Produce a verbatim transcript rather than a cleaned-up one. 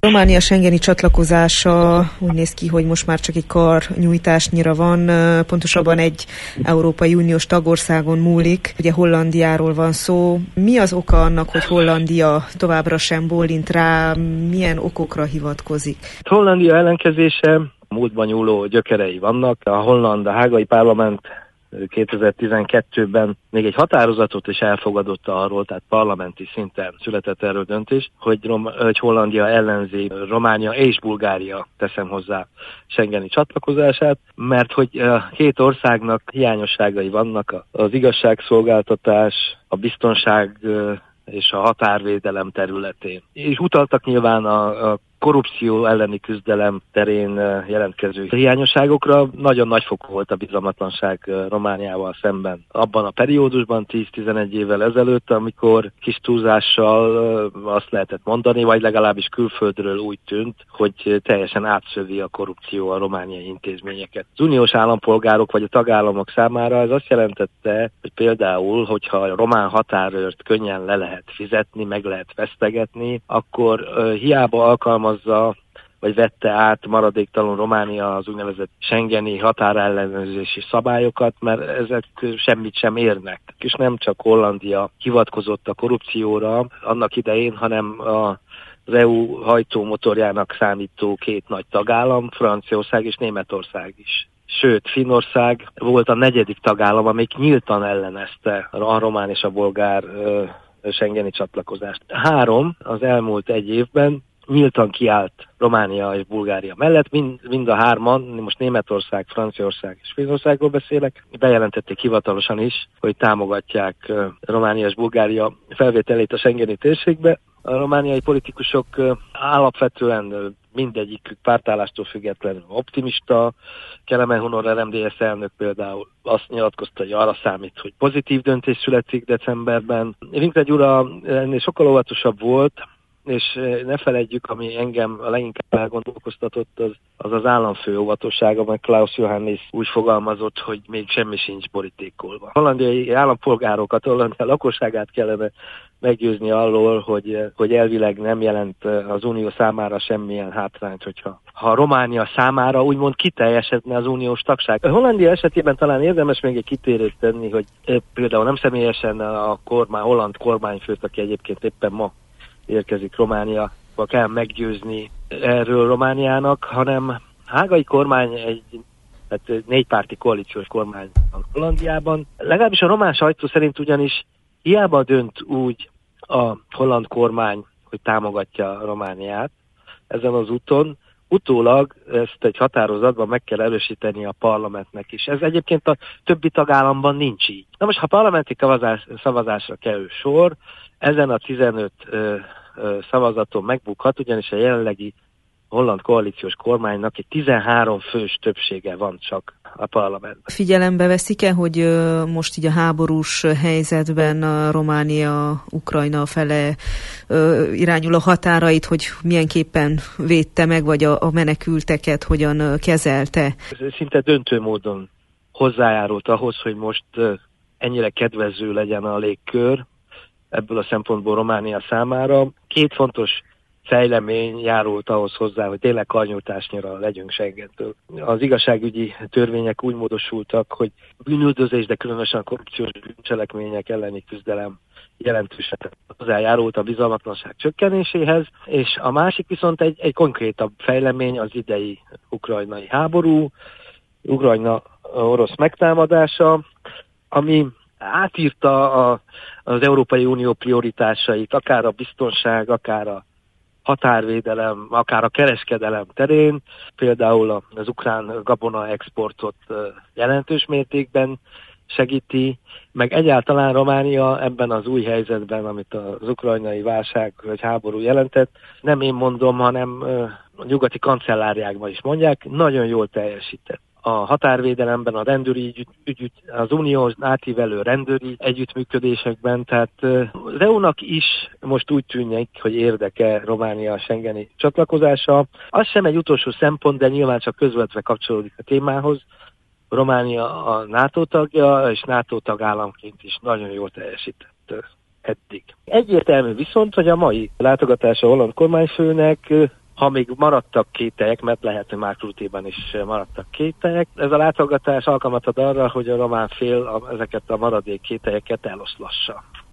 Románia schengeni csatlakozása úgy néz ki, hogy most már csak egy karnyújtásnyira van, pontosabban egy Európai Uniós tagországon múlik. Ugye Hollandiáról van szó. Mi az oka annak, hogy Hollandia továbbra sem bólint rá, milyen okokra hivatkozik? Hollandia ellenkezése múltban nyúló gyökerei vannak. A holland, a hágai parlament kétezer-tizenkettőben még egy határozatot is elfogadott arról, tehát parlamenti szinten született erről döntés, hogy, Rom- hogy Hollandia ellenzi Románia és Bulgária, teszem hozzá, schengeni csatlakozását, mert hogy a két országnak hiányosságai vannak az igazságszolgáltatás, a biztonság és a határvédelem területén. És utaltak nyilván a, a korrupció elleni küzdelem terén jelentkező hiányosságokra. Nagyon nagyfokú volt a bizalmatlanság Romániával szemben abban a periódusban, tíz-tizenegy évvel ezelőtt, amikor kis túlzással azt lehetett mondani, vagy legalábbis külföldről úgy tűnt, hogy teljesen átszövi a korrupció a romániai intézményeket. Az uniós állampolgárok vagy a tagállamok számára ez azt jelentette, hogy például, hogyha a román határőrt könnyen le lehet fizetni, meg lehet vesztegetni, akkor uh, hiába alkalmaz vagy vette át maradéktalan Románia az úgynevezett schengeni határellenőrzési szabályokat, mert ezek semmit sem érnek. És nem csak Hollandia hivatkozott a korrupcióra annak idején, hanem a az é u hajtómotorjának számító két nagy tagállam, Franciaország és Németország is. Sőt, Finnország volt a negyedik tagállam, amelyik nyíltan ellenezte a román és a bolgár schengeni csatlakozást. Három az elmúlt egy évben nyíltan kiállt Románia és Bulgária mellett, mind, mind a hárman, most Németország, Franciaország és Finnországról beszélek, bejelentették hivatalosan is, hogy támogatják Románia és Bulgária felvételét a schengeni térségbe. A romániai politikusok alapvetően mindegyik pártállástól függetlenül optimista. Kelemen Hunor er em dé es elnök például azt nyilatkozta, hogy arra számít, hogy pozitív döntés születik decemberben. Winkler Gyula ennél sokkal óvatosabb volt, és ne feledjük, ami engem a leginkább elgondolkoztatott, az az, az államfő óvatossága, mert Klaus Johannes úgy fogalmazott, hogy még semmi sincs borítékolva. A hollandiai állampolgárokat, Hollandia lakosságát kellene meggyőzni arról, hogy, hogy elvileg nem jelent az Unió számára semmilyen hátrányt, hogyha ha Románia számára úgymond kiteljesedne az uniós tagság. A Hollandia esetében talán érdemes még egy kitérést tenni, hogy például nem személyesen a kormány, holland kormányfőt, aki egyébként éppen ma érkezik Romániába, kell meggyőzni erről Romániának, hanem hágai kormány egy hát négypárti koalíciós kormány van Hollandiában. Legalábbis a román sajtó szerint ugyanis hiába dönt úgy a holland kormány, hogy támogatja Romániát ezen az úton, utólag ezt egy határozatban meg kell erősíteni a parlamentnek is. Ez egyébként a többi tagállamban nincs így. Na most, ha parlamenti szavazás, szavazásra kerül sor, ezen a tizenöt ö, ö, szavazaton megbukhat, ugyanis a jelenlegi holland koalíciós kormánynak egy tizenhárom fős többsége van csak a parlamentben. Figyelembe veszik-e, hogy ö, most így a háborús helyzetben a Románia, Ukrajna fele ö, irányul a határait, hogy milyenképpen védte meg, vagy a, a menekülteket hogyan ö, kezelte? Szinte döntő módon hozzájárult ahhoz, hogy most ö, ennyire kedvező legyen a légkör, ebből a szempontból Románia számára. Két fontos fejlemény járult ahhoz hozzá, hogy tényleg karnyújtásnyira legyünk Schengentől. Az igazságügyi törvények úgy módosultak, hogy bűnüldözés, de különösen a korrupciós bűncselekmények elleni küzdelem jelentősen hozzájárult a bizalmatlanság csökkenéséhez, és a másik viszont egy, egy konkrétabb fejlemény az idei ukrajnai háború, Ukrajna orosz megtámadása, ami átírta a, az Európai Unió prioritásait, akár a biztonság, akár a határvédelem, akár a kereskedelem terén, például az ukrán gabona exportot jelentős mértékben segíti, meg egyáltalán Románia ebben az új helyzetben, amit az ukrajnai válság vagy háború jelentett, nem én mondom, hanem a nyugati kancellárjákban is mondják, nagyon jól teljesített. A határvédelemben, a rendőri ügy, ügy, az uniós átívelő rendőri együttműködésekben, tehát az é u-nak is most úgy tűnik, hogy érdeke Románia schengeni csatlakozása. Az sem egy utolsó szempont, de nyilván csak közvetve kapcsolódik a témához. Románia a NATO tagja, és NATO tagállamként is nagyon jól teljesített eddig. Egyértelmű viszont, hogy a mai látogatása a holland kormányfőnek ha még maradtak kételyek, mert lehet, hogy Mark Rutte-ban is maradtak kételyek, ez a látogatás alkalmat ad arra, hogy a román fél a, ezeket a maradék kételyeket eloszlassa.